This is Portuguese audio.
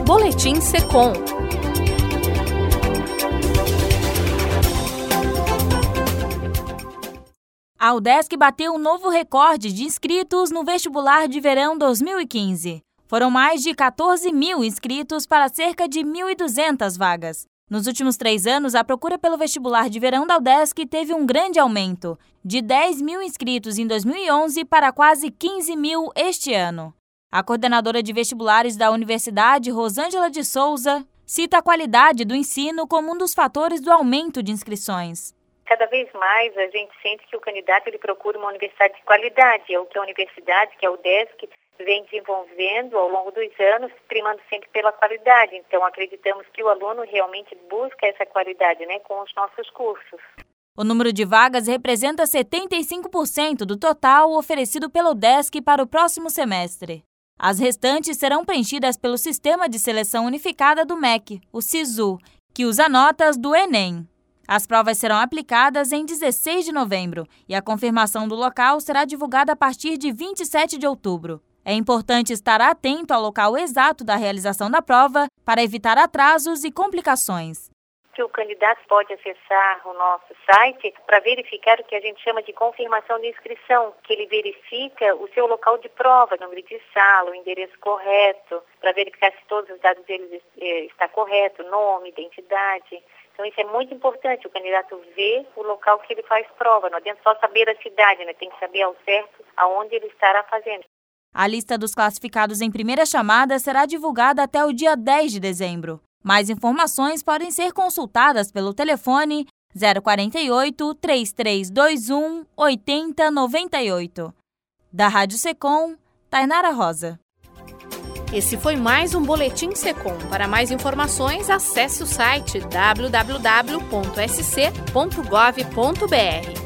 Boletim Secom. A UDESC bateu um novo recorde de inscritos no vestibular de verão 2015. Foram mais de 14 mil inscritos para cerca de 1.200 vagas. Nos últimos 3 anos, a procura pelo vestibular de verão da UDESC teve um grande aumento, de 10 mil inscritos em 2011 para quase 15 mil este ano. A coordenadora de vestibulares da Universidade, Rosângela de Souza, cita a qualidade do ensino como um dos fatores do aumento de inscrições. Cada vez mais a gente sente que o candidato ele procura uma universidade de qualidade, é o que a universidade, que é a UDESC, vem desenvolvendo ao longo dos anos, primando sempre pela qualidade. Então, acreditamos que o aluno realmente busca essa qualidade, com os nossos cursos. O número de vagas representa 75% do total oferecido pela UDESC para o próximo semestre. As restantes serão preenchidas pelo Sistema de Seleção Unificada do MEC, o SISU, que usa notas do Enem. As provas serão aplicadas em 16 de novembro e a confirmação do local será divulgada a partir de 27 de outubro. É importante estar atento ao local exato da realização da prova para evitar atrasos e complicações. O candidato pode acessar o nosso site para verificar o que a gente chama de confirmação de inscrição, que ele verifica o seu local de prova, o número de sala, o endereço correto, para verificar se todos os dados dele estão corretos, nome, identidade. Então isso é muito importante, o candidato vê o local que ele faz prova, não adianta só saber a cidade, tem que saber ao certo aonde ele estará fazendo. A lista dos classificados em primeira chamada será divulgada até o dia 10 de dezembro. Mais informações podem ser consultadas pelo telefone 048 3321 8098. Da Rádio Secom, Tainara Rosa. Esse foi mais um Boletim Secom. Para mais informações, acesse o site www.sc.gov.br.